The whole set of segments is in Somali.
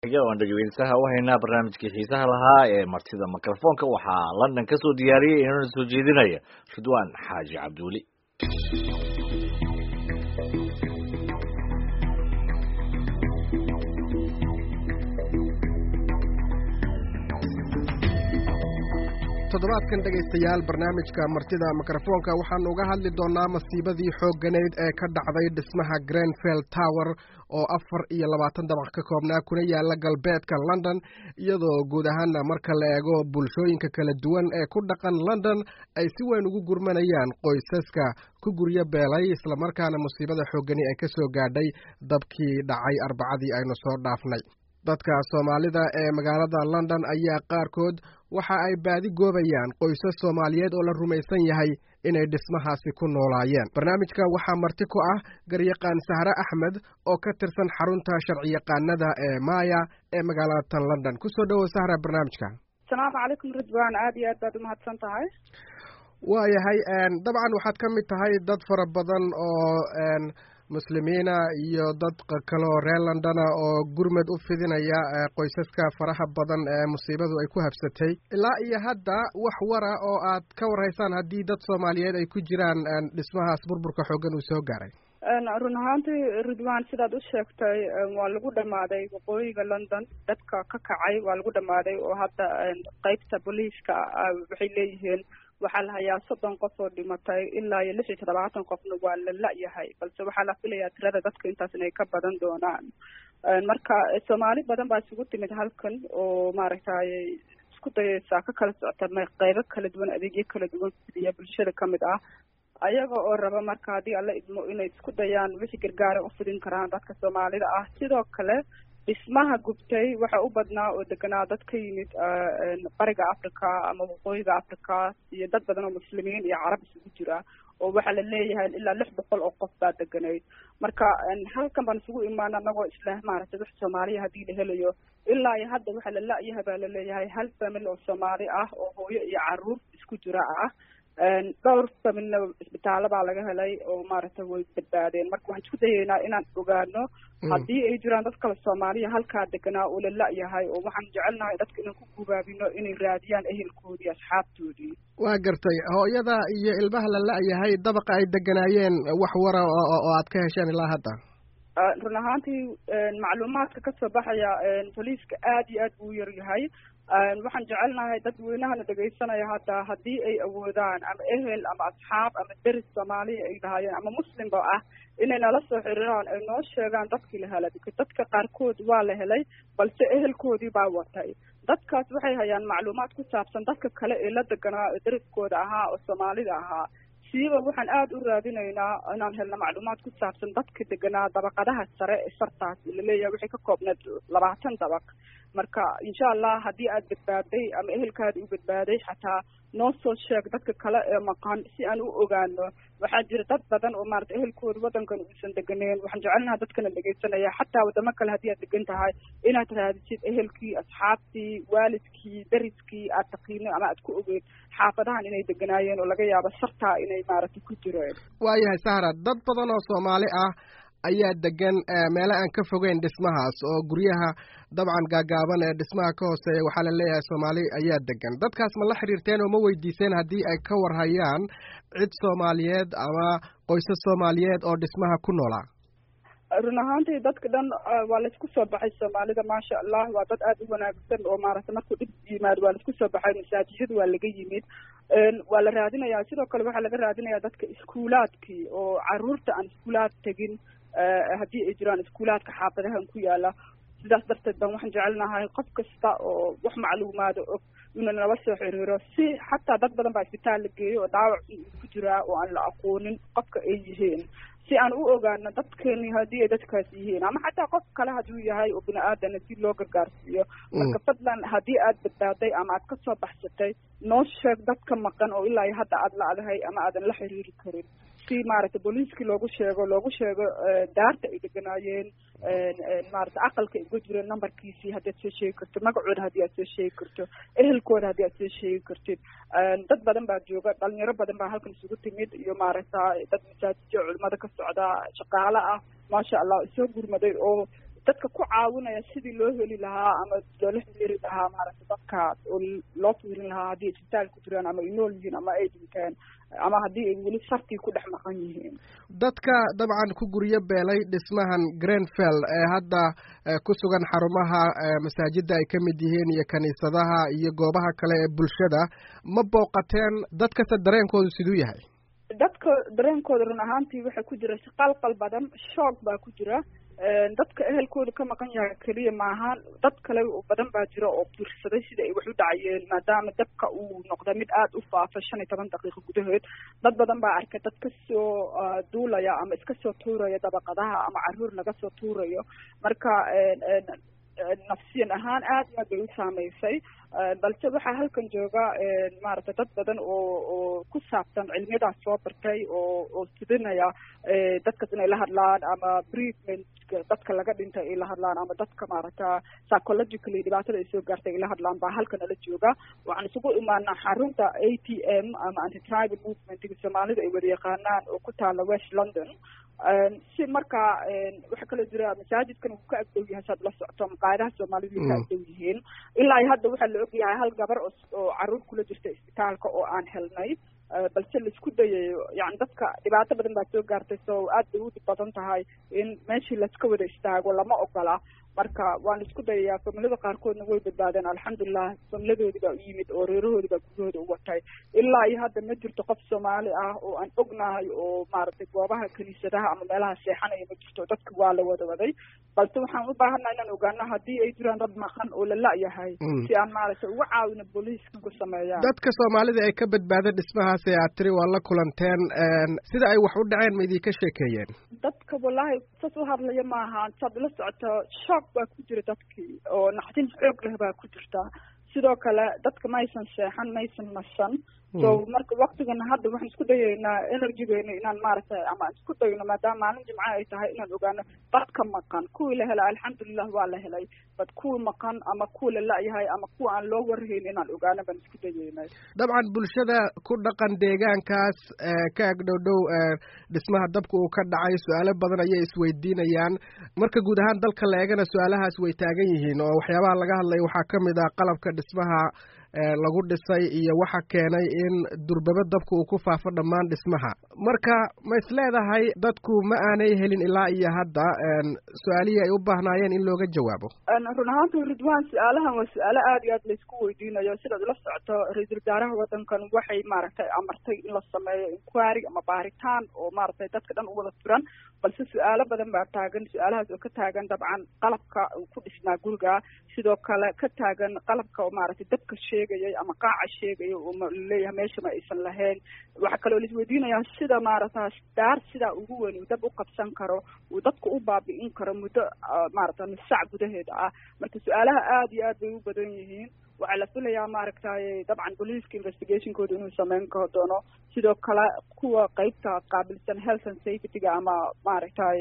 waan dhageystaha waxayna barnaamijkii xiisaha lahaa ee martida mikrofoonka waxaa London ka soo diyaariyay inuu soo jeedinayo Ridwaan Xaaji Cabduuli. toddobaadkan dhageystayaal barnaamijka martida mikrofoonka waxaan uga hadli doonaa masiibadii xoogganeyd ee ka dhacday dhismaha Grenfell Tower oo 24 dabaq ka koobnaa kuna yaala galbeedka London iyadoo guud ahaan marka la eego bulshooyinka kala duwan ee ku dhaqan London ay si weyn ugu gurmanayaan qoysaska ku guryo beelay isla markaana masiibada xooggani ay ka soo gaadhay dabkii dhacay Arbacadii aynu soo dhaafnay. dadka Soomaalida ee magaalada London ayaa qaarkood waxa ay baadi goobayaan qoysas Soomaaliyeed oo la rumaysan yahay inay dhismahaasi ku noolaayeen. Barnaamijka waxaa marti ku ah garyaqaan Sahra Axmed oo ka tirsan xarunta sharciyaqaanada ee Maya ee magaalada London. ku soo dhawow Sahra barnaamijka. Assalaamu calaykum Ridwaan, aad iyo aad baad u mahadsan tahay. waayahay dabcan waxaad ka mid tahay dad fara badan oo muslimiina iyo dad kale oo reer London oo gurmad u fidinaya qoysaska faraha badan ee musiibadu ay ku habsatay. ilaa iyo hadda wax wara oo aad ka warhaysaan haddii dad Soomaaliyeed ay ku jiraan dhismahaas burburka xooggan uu soo gaaray? run ahaantii Ridwaan, sidaad u sheegtay waa lagu dhamaaday waqooyiga London, dadka ka kacay waa lagu dhamaaday oo hadda qaybta booliiska waxay leeyihiin waxaa la hayaa 30 qof oo dhimatay ilaa iyo 76 qofna waa la la'yahay, balse waxaa la filayaa tirada dadka intaas inay ka badan doonaan. marka Soomaali badan baa isugu timid halkan oo maaragtay isku dayaysa ka kala socota qaybo kala duwan, adeegyo kala duwan fidiya bulshada kamid ah, ayaga oo raba marka haddii alla idmo inay isku dayaan wixii gargaar u fidin karaan dadka Soomaalida ah. sidoo kale dhismaha gubtay waxa u badnaa oo deganaa dad ka yimid bariga Afrika ama waqooyiga Afrika iyo dad badan oo muslimiin iyo carab isugu jira, oo waxaa la leeyahay ilaa 600 oo qof baa deganayd. marka halkan baan isugu imaana anagoo isla maaragtay wax Soomaaliya haddii la helayo. ilaa iyo hadda waxaa la la'yahay baa la leeyahay hal family oo Soomaali ah oo hooyo iyo caruur isku jira ah. dhowr familna isbitaalo baa laga helay oo maaragtay way badbaadeen. marka waxaan isku dayaynaa inaan ogaano haddii ay jiraan dad kale Soomaaliya halkaa deganaa oo la la'yahay, oo waxaan jecelnahay dadka inaan ku gubaabino inay raadiyaan ehelkoodii asxaabtoodii. waa gartay. hooyada iyo ilmaha la la'yahay dabaqa ay deganaayeen wax wara oo aad ka hesheen ilaa hadda? run ahaantii macluumaadka ka soo baxaya booliiska aad iyo aad buu yar yahay. waxaan jecelnahay dadweynahana dhegaysanaya hadda haddii ay awoodaan ama ehel ama asxaab ama deris Soomaaliya ay lahaayeen ama muslimba ah inay nala soo xiriiraan ay noo sheegaan dadkii la helay. dadka qaarkood waa la helay balse ehelkoodii baa watay. dadkaas waxay hayaan macluumaad ku saabsan dadka kale ee la deganaa ee deriskooda ahaa oo Soomaalida ahaa. siiba waxaan aad u raadinaynaa inaan helno macluumaad ku saabsan dadka deganaa dabaqadaha sare ee sartaas la leeyahay waxay ka koobneed 20 dabaq. marka insha Allah haddii aad badbaaday ama ehelkaada u badbaaday xataa noo soo sheeg dadka kale ee maqan si aan u ogaano. waxaa jira dad badan oo maaragtay ehelkooda wadankan uusan deganeen. waxaan jecelnahay dadkana dhegaysanaya xataa wadamo kale haddii aad degan tahay inaad raadisid ehelkii, asxaabtii, waalidkii, deriskii aad taqiino ama aad ku ogeyd xaafadahan inay deganaayeen oo laga yaabo sartaa inay maaragtay ku jireen. waayahay Sahra, dad badan oo Soomaali ah ayaa degan meelo aan ka fogeyn dhismahaas oo guryaha dabcan gaagaaban ee dhismaha ka hooseeya waxaa la leeyahay Soomaali ayaa degan. dadkaas ma la xiriirteen oo ma weydiiseen haddii ay ka warhayaan cid Soomaaliyeed ama qoysas Soomaaliyeed oo dhismaha ku noolaa? run ahaantii dadka dhan waa laisku soo baxay Soomaalida maasha Allah, waa dad aad u wanaagsan oo maaragtay markuu dhib yimaado waa laisku soo baxay. masaajidada waa laga yimid, waa la raadinayaa. sidoo kale waxaa laga raadinayaa dadka iskuulaadkii oo caruurta aan iskuulaad tegin haddii ay jiraan iskuulaadka xaafadahan ku yaala. sidaas darteed baan waxaan jecelnahay qof kasta oo wax macluumaado og inuu nala soo xiriiro, si xataa dad badan baa isbitaal la geeyo oo dhaawac ku jiraa oo aan la aqoonin qofka ay yihiin, si aan u ogaano dadkeeni haddii ay dadkaas yihiin ama xataa qof kale hadduu yahay oo bini aadana si loo gargaarsiiyo. marka fadlan haddii aad badbaaday ama aad ka soo baxsatay noo sheeg dadka maqan oo ilaa hadda aad la'dahay ama aadan la xiriiri karin, si maaragtay booliiskii loogu sheego daarta ay deganaayeen, maaragtay aqalka ay uga jireen nambarkiisii haddii aad soo sheegi karto, magacooda haddii aad soo sheegi karto, ehelkooda haddii aad soo sheegi kartid. dad badan baa jooga, dhalinyaro badan baa halkan isugu timid iyo maaragtay dad masaajidyo culimada ka socda, shaqaale ah maasha Allah isoo gurmaday oo dadka ku caawinaya sidii loo heli lahaa ama loola xiriiri lahaa maaragtay dadka oo loo fiirin lahaa haddii isbitaal ku jiraan ama ay nool yihiin ama ay dhinteen ama haddii ay weli shartii ku dhex maqan yihiin. dadka dabcan ku guryo beelay dhismahan Grenfell ee hadda ku sugan xarumaha masaajidda ay ka mid yihiin iyo kaniisadaha iyo goobaha kale ee bulshada ma booqateen dadkase dareenkoodu siduu yahay? dadka dareenkooda run ahaantii waxaa ku jira qalqal badan, shoog baa ku jira. dadka ehelkooda ka maqan yahay keliya maahan, dad kale oo badan baa jira oo fiirsaday sida ay wax u dhacayeen maadaama dabka uu noqda mid aada u faafa 15 daqiiqo gudahood. dad badan baa arkay dad kasoo duulaya ama iska soo tuuraya dabaqadaha ama caruur laga soo tuurayo. marka nafsiyan ahaan aad iyo aad bay u saameysay. balse waxaa halkan jooga maaragtay dad badan oo ku saabsan cilmiyadaas soo bartay oo sidinaya dadkas inay la hadlaan ama treatment dadka laga dhintay ay la hadlaan ama dadka maaragta psychologically dhibaatada ay soo gaartay ay la hadlaan baa halkan nala jooga. waxaan isugu imaanaa xarunta ATM ama anti-tribal movement Soomaalida ay wada yaqaanaan oo ku taala West London. si markaa waxaa kaloo jira masaajidkan uu ka agdow yahay saad la socoto maqaayadaha Soomaalidu ka agdow yihiin. ilaa hadda waxaa la og yahay hal gabar oo caruur kula jirta isbitaalka oo aan helnay, balse la isku dayayo yani dadka dhibaato badan baa soo gaartay soo aad bay u badan tahay in meeshii laska wada istaago lama ogola. marka waan isku dayayaa familada qaarkoodna way badbaadeen alxamdulilah, familadoodii baa u yimid oo reerahoodii baa gudahooda u watay. ilaa iyo hadda ma jirto qof Soomaali ah oo aan ognahay oo maaragtay goobaha kaniisadaha ama meelaha seexanaya ma jirto, dadka waa la wada waday. balse waxaan u baahannahay inaan ogaano haddii ay jiraan dad maqan oo la la-yahay si aan maaragtay uga caawino booliiska ku sameeyaan. dadka Soomaalida ay ka badbaadeen dhismahaas ee aad tiri waa la kulanteen, sida ay wax u dhaceen ma idinka sheekeeyeen? dadka wallahi sas u hadlaya maaha, saad la socoto shock baa ku jira dadkii oo naxdin xoog leh baa ku jirta. sidoo kale dadka maysan seexan, maysan nasan. so marka waktigana hadda waxaan isku dayaynaa energygeena inaan maaragtay ama aan isku dayno maadaama maalin jimco ay tahay inaan ogaano dadka maqan. kuwii la helay alxamdulilah waa la helay, bad kuwii maqan ama kuwa la la-yahay ama kuwa aan loo warhayn inaan ogaano baan isku dayaynay. dabcan bulshada ku dhaqan deegaankaas ka agdhowdhow dhismaha dabka uu ka dhacay su-aalo badan ayay isweydiinayaan. marka guud ahaan dalka la eegana su-aalahaas way taagan yihiin oo waxyaabaha laga hadlaya waxaa ka mid ah qalabka dhismaha lagu dhisay iyo waxa keenay in durbaba dabka uu ku faafo dhammaan dhismaha. marka ma is leedahay dadku ma aanay helin ilaa iyo hadda su-aalihii ay u baahnaayeen in looga jawaabo? run ahaantii Ridwaan, su-aalahan waa su-aalo aad iyo aad laysku weydiinayo. sidaad ula socoto ra-iisul wasaaraha wadankan waxay maaragtay amartay in la sameeyo inquiry ama baaritaan oo maaragtay dadka dhan u wada furan, balse su-aalo badan baa taagan. su-aalahaas oo ka taagan dabcan qalabka uu ku dhisnaa guriga, sidoo kale ka taagan qalabka oo maaragtay dabka sheegayay ama qaaca sheegaya oo leeyahay meesha ma aysan lahayn. waxaa kaloo la isweydiinayaa sida maaragta daar sidaa ugu weyn uu dab u qabsan karo, uu dadka u baabi'in karo muddo maaragta nus saac gudaheeda ah. marka su-aalaha aad iyo aad bay u badan yihiin. waxaa la filayaa maaragtay dabcan booliiska investigationkooda inuu sameyn doono. sidoo kale kuwa qeybta qaabilsan health and safety-ga ama maaragtay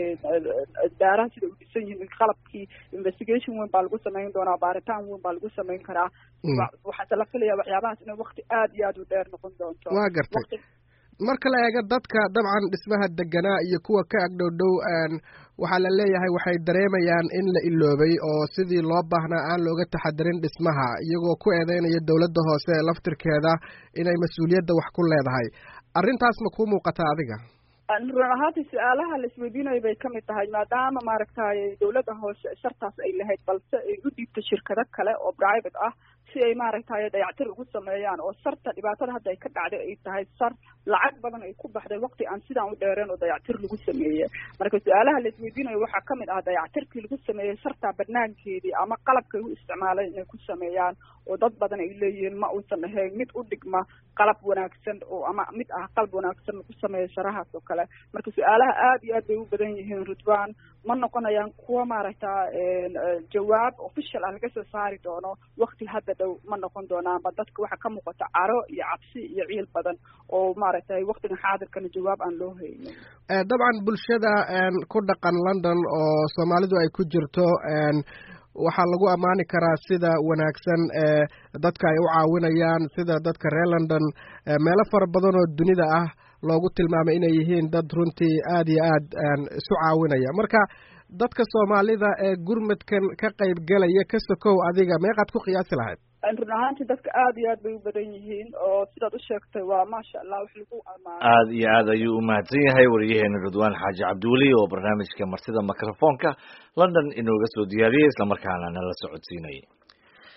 daaraha sida u dhisan yihiin qalabkii investigation weyn baa lagu sameyn doonaa, baaritaan weyn baa lagu sameyn karaa. waxaase la filayaa waxyaabahaas inay wakti aad iyo aad u dheer noqon doonto. waa gartay. marka la eego dadka dabcan dhismaha deganaa iyo kuwa ka agdhowdhow waxaa la leeyahay waxay dareemayaan in la iloobay oo sidii loo baahnaa aan looga taxadirin dhismaha, iyagoo ku eedeynaya dowladda hoose ee laftirkeeda inay mas-uuliyadda wax ku leedahay. arrintaas ma kuu muuqataa adiga? run ahaantii su-aalaha la isweydiinayo bay ka mid tahay maadaama maaragtay dowladda hoose shartaas ay lahayd, balse ay u dhiibto shirkado kale oo private ah si ay maaragtay dayactir ugu sameeyaan. oo sarta dhibaatada hadda ay ka dhacday ay tahay sar lacag badan ay ku baxday waqti aan sidaan u dheereen oo dayactir lagu sameeyey. marka su-aalaha la isweydiinayo waxaa ka mid ah dayactirkii lagu sameeyey sarta banaankeedii ama qalabkay u isticmaaleen inay ku sameeyaan, oo dad badan ay leeyihiin ma uusan ahayn mid u dhigma qalab wanaagsan oo ama mid ah qalab wanaagsan lagu sameeyo sharahaas oo kale. marka su-aalaha aad iyo aad bay u badan yihiin Ridwaan, ma noqonayaan kuwa maaragta jawaab official ah laga soo saari doono waqti hadda dhow ma noqon doonaan. ba dadka waxaa ka muuqata caro iyo cabsi iyo ciil badan oo maaragtay waqtigan xaadirkana jawaab aan loo haynin. dabcan bulshada ku dhaqan London oo Soomaalidu ay ku jirto waxaa lagu ammaani karaa sida wanaagsan dadka ay u caawinayaan, sida dadka reer London meelo fara badan oo dunida ah loogu tilmaamay inay yihiin dad runtii aad iyo aad isu caawinaya. marka dadka soomaalida ee gurmadkan ka qayb galaya ka sokow adiga meeqaad ku qiyaasi lahayd run ahaantii dadka aad iyo aad bay u badan yihiin oo sidaad u sheegtay waa maasha allah wax lagu amaano aad iyo aad ayuu umahadsan yahay wariyaheena ridwaan xaaji cabdiweli oo barnaamijka martida microfonka London inooga soo diyaariyay isla markaana nala socodsiinayay.